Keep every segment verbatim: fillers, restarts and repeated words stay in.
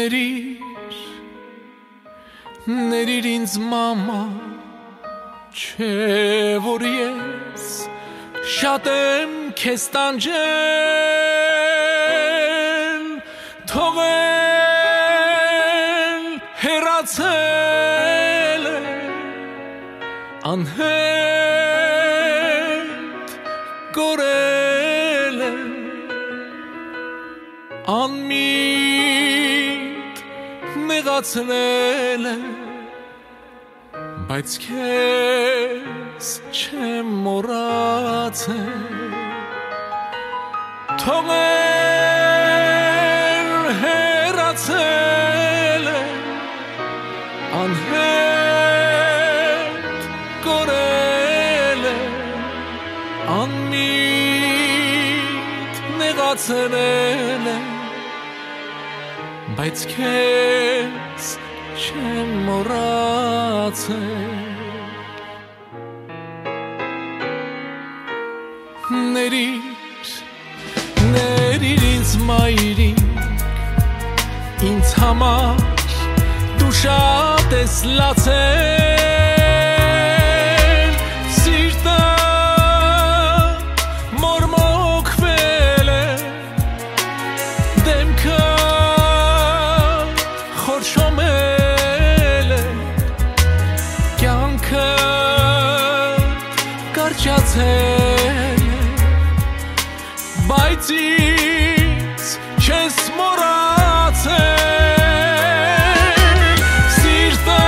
Ներիր, ներիր ինձ մամա, չէ որ ես շատ եմ քեզ տանջել, թողել հեռացել է անհետ կորել է անմիտ նեղացրել է, բայց քեզ չեմ մոռացել, թողել հեռացել է անհետ կորել է անմիտ նեղացրել է, բայց քեզ չեմ մոռացել, ներիր, ներիր ինձ մայրիկ, ինձ համար դու շատ ես լացել, սիրտը մորմոքվել է, դեմքը խորշոմել է, կյանքը կարճացել է, բայց ինձ չես մոռացել, սիրտը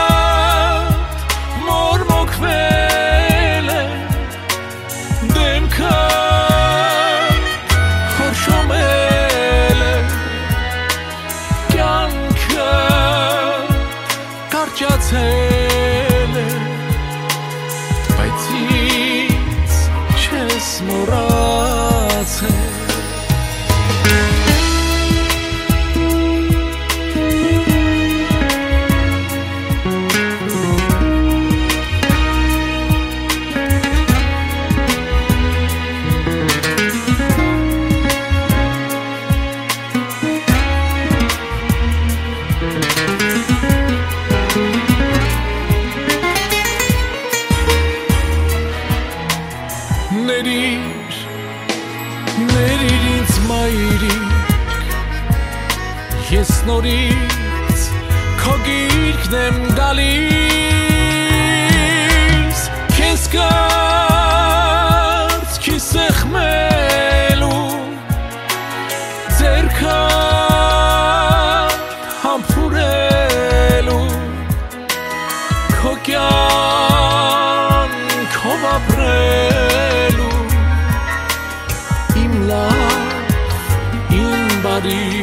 մորմոքվել է, դեմքը խորշոմել է, կյանքը կարճացել է, բայց ինձ չես մոռացել, ներիր, ներիր ինձ մայրիկ, ես նորից քո գիրկն եմ գալիս, քեզ կարձքի սեղմելու, ձեռքը համբուրելու, քո կյանքով ապրել, իմ լավ, իմ բարի